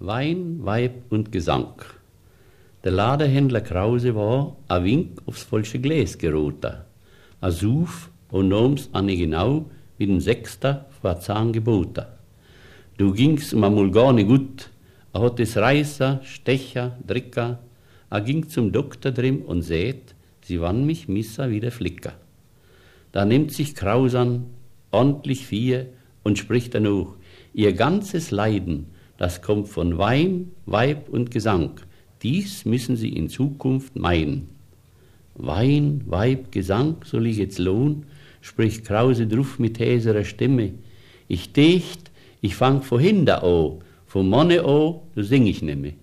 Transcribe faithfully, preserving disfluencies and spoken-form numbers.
Wein, Weib und Gesang. Der Ladehändler Krause war a Wink aufs falsche Gläs geraten. A Suf und nahm's anne genau wie den Sechster vor Zahn geboten. Du ging's ma mul gar nicht gut, a hat es Reißer, Stecher, Dricker, a ging zum Doktor drin und sät, sie wann mich Misser wieder flicker. Da nimmt sich Krausan ordentlich vier und spricht dann auch, ihr ganzes Leiden, das kommt von Wein, Weib und Gesang. Dies müssen Sie in Zukunft meiden. Wein, Weib, Gesang, soll ich jetzt lohn, spricht Krause drauf mit häserer Stimme. Ich dächt, ich fang vorhin da an, vom Monne an, du sing ich nimme.